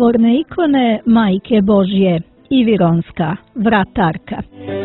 Čudotvorne ikone Majke Božje, Ivironska, vratarka.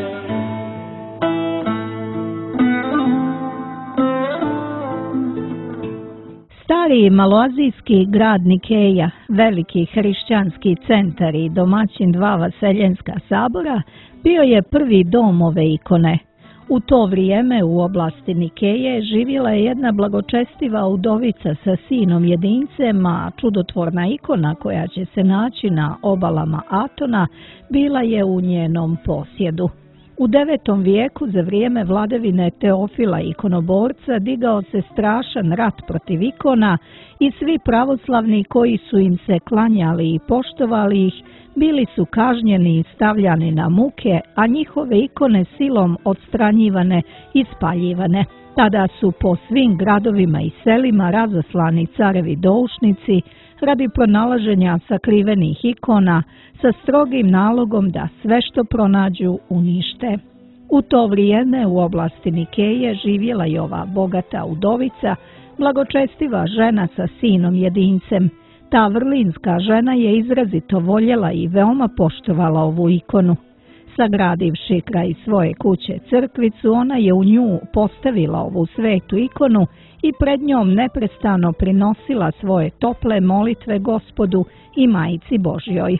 Stari maloazijski grad Nikeja, veliki hrišćanski centar i domaćin dva vaseljenska sabora, bio je prvi dom ove ikone. U to vrijeme u oblasti Nikeje živjela je jedna blagočestiva udovica sa sinom jedincem, a čudotvorna ikona koja će se naći na obalama Atona bila je u njenom posjedu. U 9. vijeku za vrijeme vladavine Teofila ikonoborca digao se strašan rat protiv ikona i svi pravoslavni koji su im se klanjali i poštovali ih bili su kažnjeni i stavljani na muke, a njihove ikone silom odstranjivane i spaljivane. Tada su po svim gradovima i selima razaslani carevi doušnici radi pronalaženja sakrivenih ikona sa strogim nalogom da sve što pronađu unište. U to vrijeme u oblasti Nikeje živjela je ova bogata udovica, blagočestiva žena sa sinom jedincem. Ta vrlinska žena je izrazito voljela i veoma poštovala ovu ikonu. Sagradivši kraj svoje kuće crkvicu, ona je u nju postavila ovu svetu ikonu i pred njom neprestano prinosila svoje tople molitve Gospodu i Majci Božjoj.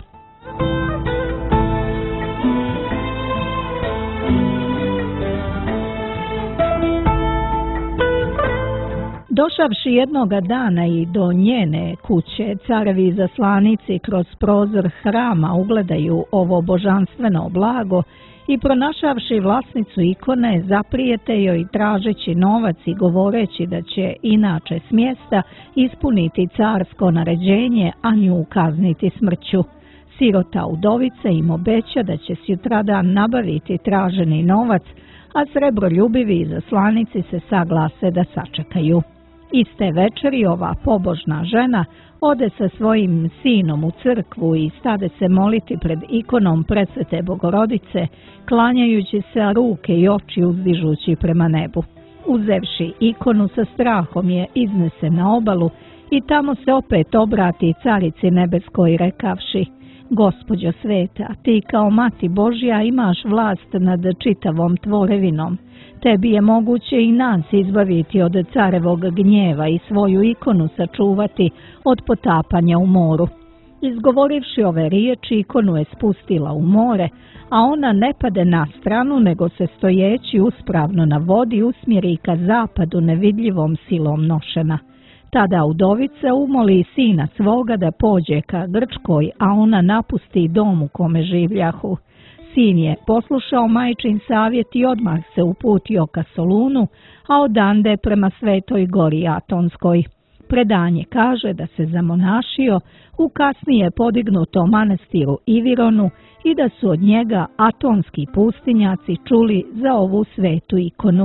Došavši jednoga dana i do njene kuće, carevi izaslanici kroz prozor hrama ugledaju ovo božanstveno blago i pronašavši vlasnicu ikone, zaprijete joj tražeći novac i govoreći da će inače s mjesta ispuniti carsko naređenje, a nju kazniti smrću. Sirota udovica im obeća da će sutradan nabaviti traženi novac, a srebroljubivi izaslanici se saglase da sačekaju. Iste večeri ova pobožna žena ode sa svojim sinom u crkvu i stade se moliti pred ikonom Presvete Bogorodice, klanjajući se, a ruke i oči uzdižući prema nebu. Uzevši ikonu sa strahom je iznese na obalu i tamo se opet obrati Carici nebeskoj rekavši: Gospođo sveta, ti kao Mati Božja imaš vlast nad čitavom tvorevinom. Tebi je moguće i nas izbaviti od carevog gnjeva i svoju ikonu sačuvati od potapanja u moru. Izgovorivši ove riječi, ikonu je spustila u more, a ona ne pade na stranu, nego se stojeći uspravno na vodi usmjeri ka zapadu nevidljivom silom nošena. Tada udovica umoli sina svoga da pođe ka Grčkoj, a ona napusti dom u kome življahu. Sin je poslušao majčin savjet i odmah se uputio ka Solunu, a odande prema Svetoj gori Atonskoj. Predanje kaže da se zamonašio u kasnije podignutom manastiru Ivironu i da su od njega atonski pustinjaci čuli za ovu svetu ikonu.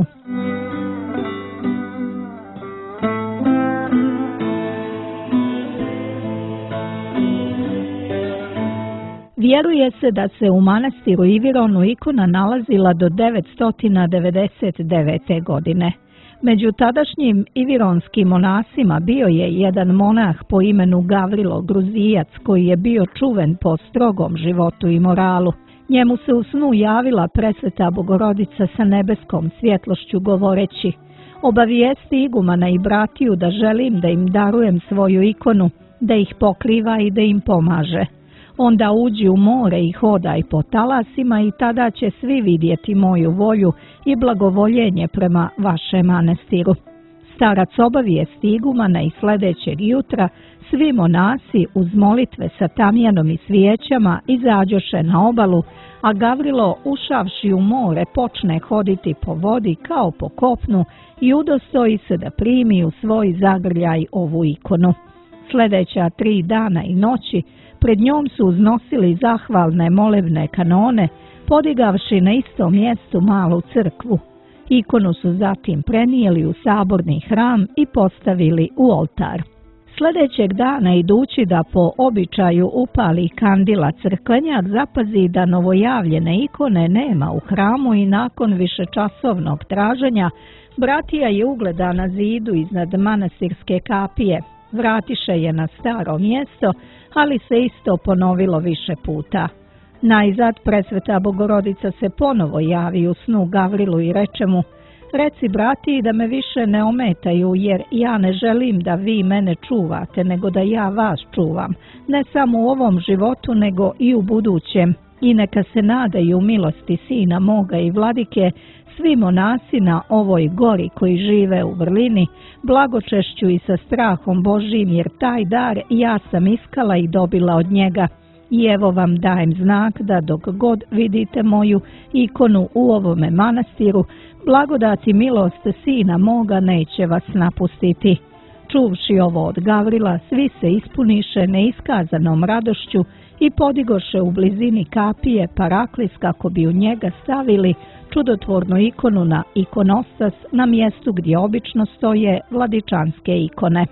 Vjeruje se da se u manastiru Ivironu ikona nalazila do 999. godine. Među tadašnjim ivironskim monasima bio je jedan monah po imenu Gavrilo Gruzijac koji je bio čuven po strogom životu i moralu. Njemu se u snu javila Presveta Bogorodica sa nebeskom svjetlošću govoreći: obavijesti igumana i bratiju da želim da im darujem svoju ikonu, da ih pokriva i da im pomaže. Onda uđi u more i hodaj po talasima i tada će svi vidjeti moju volju i blagovoljenje prema vašem manastiru. Starac obavijesti igumana i sljedećeg jutra svi monasi uz molitve sa tamjanom i svijećama izađoše na obalu, a Gavrilo ušavši u more počne hoditi po vodi kao po kopnu i udostoji se da primi u svoj zagrljaj ovu ikonu. Sljedeća 3 dana i noći pred njom su uznosili zahvalne molevne kanone, podigavši na istom mjestu malu crkvu. Ikonu su zatim prenijeli u saborni hram i postavili u oltar. Sljedećeg dana, idući da po običaju upali kandila crkvenjak, zapazi da novojavljene ikone nema u hramu i nakon višečasovnog traženja bratija je ugleda na zidu iznad manastirske kapije. vratiše je na staro mjesto, ali se isto ponovilo više puta. Najzad Presveta Bogorodica se ponovo javi u snu Gavrilu i reče mu: reci brati da me više ne ometaju, jer ja ne želim da vi mene čuvate, nego da ja vas čuvam, ne samo u ovom životu, nego i u budućem. I neka se nadaju milosti Sina moga i Vladike svi monasi na ovoj gori koji žive u vrlini, blagočešću i sa strahom Božjim, jer taj dar ja sam iskala i dobila od njega. I evo vam dajem znak da dok god vidite moju ikonu u ovome manastiru, blagodat i milost Sina moga neće vas napustiti. Čuvši ovo od Gavrila, svi se ispuniše neiskazanom radošću i podigoše u blizini kapije Paraklis kako bi u njega stavili čudotvornu ikonu na ikonostas na mjestu gdje obično stoje vladičanske ikone.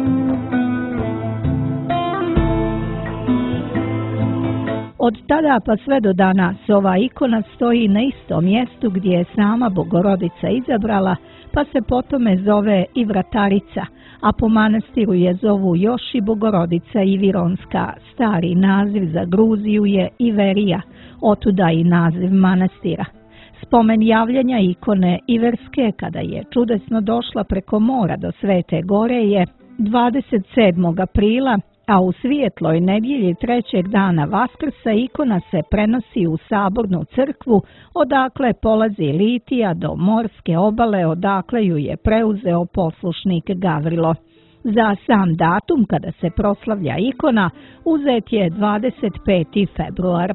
Od tada pa sve do danas ova ikona stoji na istom mjestu gdje je sama Bogorodica izabrala, pa se po tome zove i Vratarica, a po manastiru je zovu još i Bogorodica Ivironska. Stari naziv za Gruziju je Iverija, otuda i naziv manastira. Spomen javljanja ikone Iverske kada je čudesno došla preko mora do Svete Gore je 27. aprila, a u svijetloj nedjelji trećeg dana Vaskrsa ikona se prenosi u Sabornu crkvu, odakle polazi litija do morske obale, odakle ju je preuzeo poslušnik Gavrilo. Za sam datum kada se proslavlja ikona uzet je 25. februar.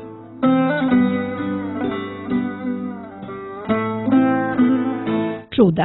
Čuda.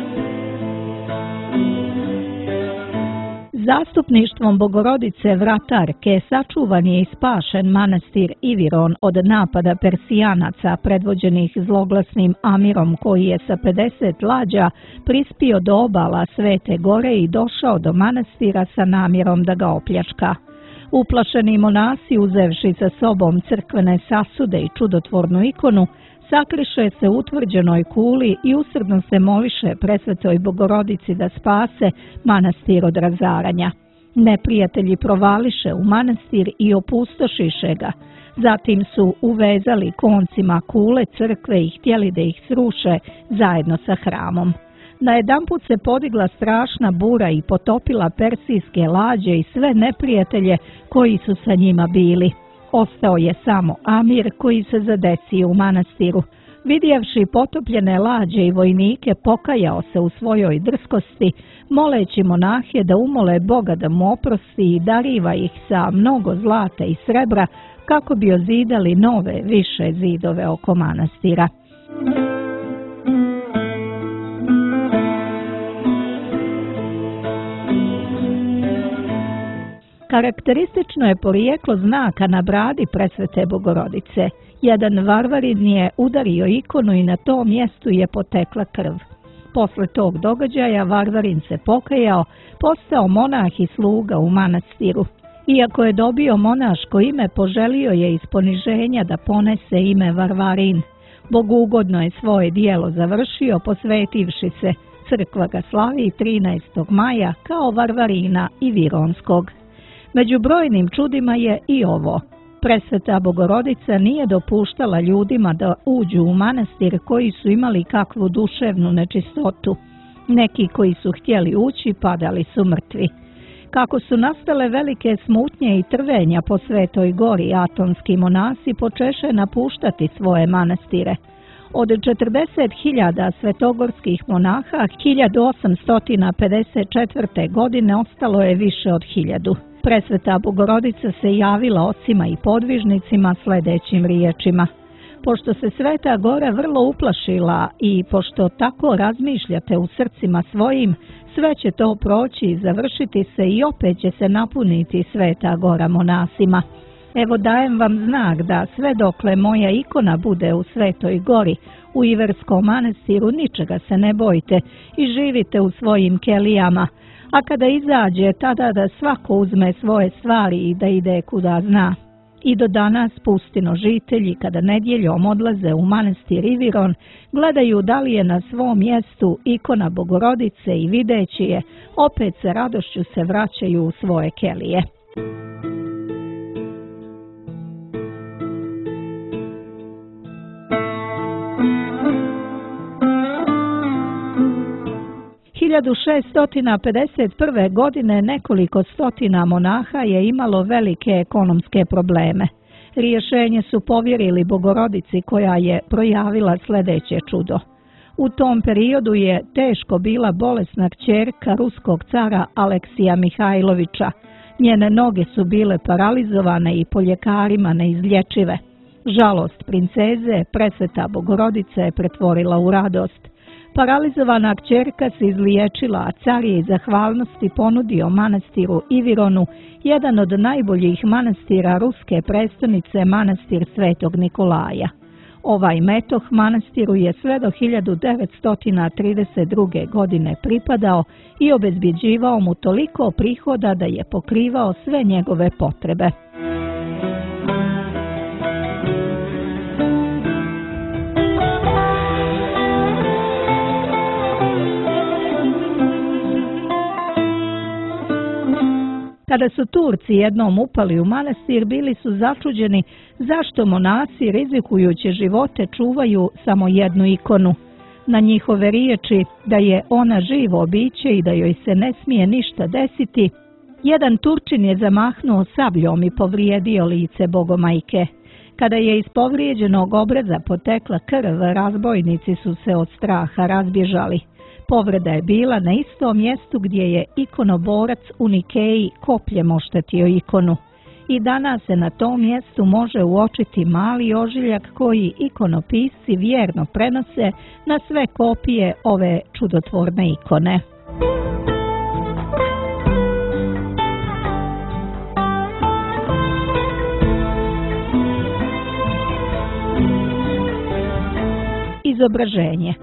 Zastupništvom Bogorodice Vratarke sačuvan je i spašen manastir Iviron od napada Persijanaca predvođenih zloglasnim Amirom, koji je sa 50 lađa prispio do obala Svete Gore i došao do manastira sa namjerom da ga opljačka. Uplašeni monasi, uzevši sa sobom crkvene sasude i čudotvornu ikonu, sakriše se u utvrđenoj kuli i usrdno se moliše Presvetoj Bogorodici da spase manastir od razaranja. Neprijatelji provališe u manastir i opustošiše ga. Zatim su uvezali koncima kule crkve i htjeli da ih sruše zajedno sa hramom. Najedanput se podigla strašna bura i potopila persijske lađe i sve neprijatelje koji su sa njima bili. Ostao je samo Amir koji se zadesio u manastiru. Vidjevši potopljene lađe i vojnike, pokajao se u svojoj drskosti, moleći monahe da umole Boga da mu oprosti i dariva ih sa mnogo zlata i srebra kako bi ozidali nove, više zidove oko manastira. Karakteristično je porijeklo znaka na bradi Presvete Bogorodice. Jedan varvarin je udario ikonu i na tom mjestu je potekla krv. Posle tog događaja varvarin se pokajao, postao monah i sluga u manastiru. Iako je dobio monaško ime, poželio je iz poniženja da ponese ime Varvarin. Bogugodno je svoje dijelo završio posvetivši se. Crkva ga slavi 13. maja kao Varvarina Ivironskog. Među brojnim čudima je i ovo. Presveta Bogorodica nije dopuštala ljudima da uđu u manastir koji su imali kakvu duševnu nečistotu. Neki koji su htjeli ući padali su mrtvi. Kako su nastale velike smutnje i trvenja po Svetoj Gori, atonski monasi počeše napuštati svoje manastire. Od 40.000 svetogorskih monaha 1854. godine ostalo je više od 1000. Presveta Bogorodica se javila ocima i podvižnicima sljedećim riječima: pošto se Sveta Gora vrlo uplašila i pošto tako razmišljate u srcima svojim, sve će to proći i završiti se i opet će se napuniti Sveta Gora monasima. Evo dajem vam znak da sve dokle moja ikona bude u Svetoj Gori, u Iverskom manastiru, ničega se ne bojte i živite u svojim kelijama, a kada izađe tada da svako uzme svoje stvari i da ide kuda zna. I do danas pustino žitelji, kada nedjeljom odlaze u manastir Iviron, gledaju da li je na svom mjestu ikona Bogorodice i videći je, opet sa radošću se vraćaju u svoje kelije. U 1651. godine nekoliko stotina monaha je imalo velike ekonomske probleme. Rješenje su povjerili Bogorodici koja je projavila sljedeće čudo. U tom periodu je teško bila bolesna kćerka ruskog cara Aleksija Mihajlovića. Njene noge su bile paralizovane i po ljekarima neizlječive. Žalost princeze Presveta Bogorodica je pretvorila u radost. Paralizovana kćerka se izliječila, a car je iz zahvalnosti ponudio manastiru Ivironu jedan od najboljih manastira ruske prestonice, manastir Svetog Nikolaja. Ovaj metoh manastiru je sve do 1932. godine pripadao i obezbjeđivao mu toliko prihoda da je pokrivao sve njegove potrebe. Kada su Turci jednom upali u manastir, bili su začuđeni zašto monaci rizikujući živote čuvaju samo jednu ikonu. Na njihove riječi da je ona živo biće i da joj se ne smije ništa desiti, jedan Turčin je zamahnuo sabljom i povrijedio lice Bogomajke. Kada je iz povrijeđenog obraza potekla krv, razbojnici su se od straha razbježali. Povreda je bila na istom mjestu gdje je ikonoborac u Nikeji kopljem oštetio ikonu. I danas se na tom mjestu može uočiti mali ožiljak koji ikonopisci vjerno prenose na sve kopije ove čudotvorne ikone. Izobraženje.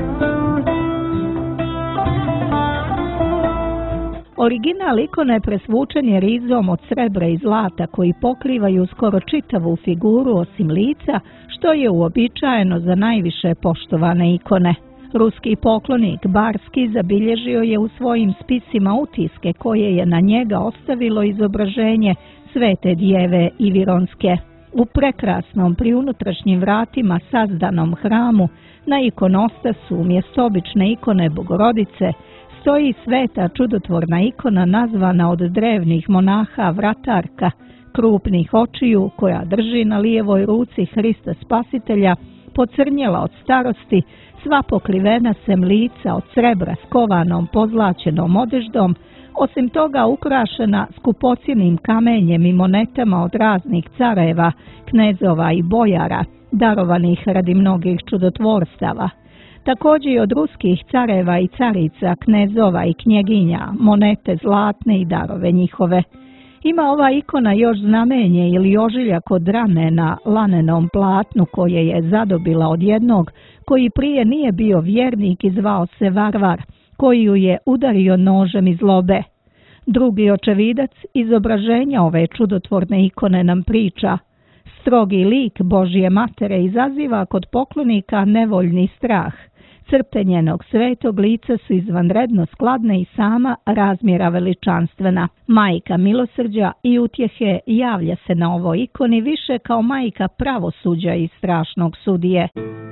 Original ikone presvučen je rizom od srebra i zlata koji pokrivaju skoro čitavu figuru osim lica, što je uobičajeno za najviše poštovane ikone. Ruski poklonik Barski zabilježio je u svojim spisima utiske koje je na njega ostavilo izobraženje Svete Djeve Ivironske. U prekrasnom pri unutrašnjim vratima sazdanom hramu na ikonostasu umjesto obične ikone Bogorodice stoji sveta čudotvorna ikona nazvana od drevnih monaha vratarka, krupnih očiju koja drži na lijevoj ruci Hrista Spasitelja, pocrnjela od starosti, sva pokrivena sem lica od srebra skovanom pozlaćenom odeždom, osim toga ukrašena skupocjenim kamenjem i monetama od raznih careva, knezova i bojara, darovanih radi mnogih čudotvorstava. Također i od ruskih careva i carica, knezova i knjeginja, monete zlatne i darove njihove. Ima ova ikona još znamenje ili ožiljak od rane na lanenom platnu koje je zadobila od jednog koji prije nije bio vjernik i zvao se Varvar, koji ju je udario nožem iz lobe. Drugi očevidac izobraženja ove čudotvorne ikone nam priča: strogi lik Božje matere izaziva kod poklonika nevoljni strah. Crte njenog svetog lica su izvanredno skladne i sama razmjera veličanstvena. Majka milosrđa i utjehe javlja se na ovoj ikoni više kao majka pravosuđa i strašnog sudije.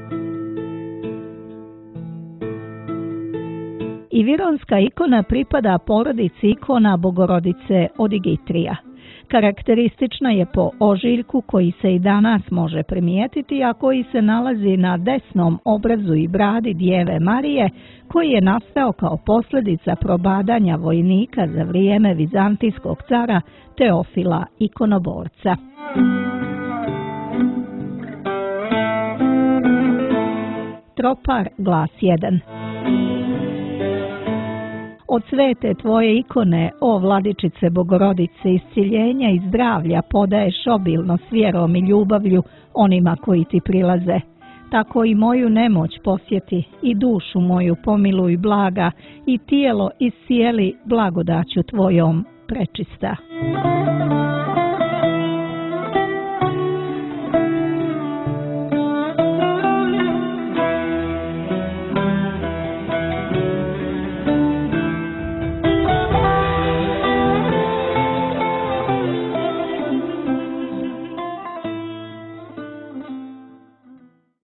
Ivironska ikona pripada porodici ikona Bogorodice od Igitrija. Karakteristična je po ožiljku koji se i danas može primijetiti, a koji se nalazi na desnom obrazu i bradi Djeve Marije, koji je nastao kao posljedica probadanja vojnika za vrijeme vizantijskog cara Teofila ikonoborca. Tropar, glas 1. Od svete tvoje ikone, o vladičice Bogorodice, isciljenja i zdravlja podaješ obilno s vjerom i ljubavlju onima koji ti prilaze. Tako i moju nemoć posjeti i dušu moju pomiluj blaga i tijelo iscijeli blagodaću tvojom prečista.